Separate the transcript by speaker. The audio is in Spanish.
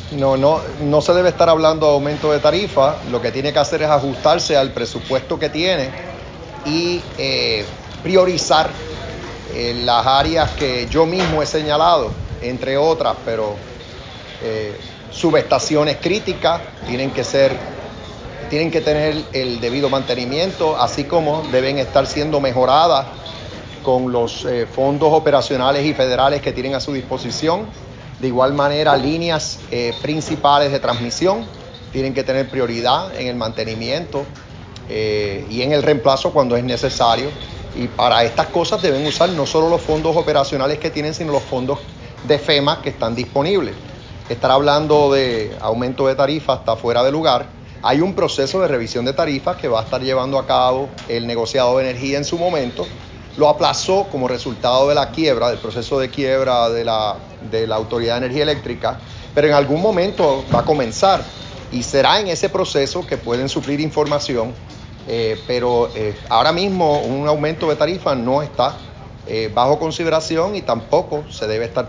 Speaker 1: No se debe estar hablando de aumento de tarifa. Lo que tiene que hacer es ajustarse al presupuesto que tiene y priorizar las áreas que yo mismo he señalado, entre otras, pero subestaciones críticas tienen que tener el debido mantenimiento, así como deben estar siendo mejoradas con los fondos operacionales y federales que tienen a su disposición. De igual manera, líneas principales de transmisión tienen que tener prioridad en el mantenimiento y en el reemplazo cuando es necesario. Y para estas cosas deben usar no solo los fondos operacionales que tienen, sino los fondos de FEMA que están disponibles. Estar hablando de aumento de tarifas está fuera de lugar. Hay un proceso de revisión de tarifas que va a estar llevando a cabo el negociado de energía en su momento. Lo aplazó como resultado de la quiebra, del proceso de quiebra de la Autoridad de Energía Eléctrica, pero en algún momento va a comenzar y será en ese proceso que pueden suplir información, pero ahora mismo un aumento de tarifa no está bajo consideración y tampoco se debe estar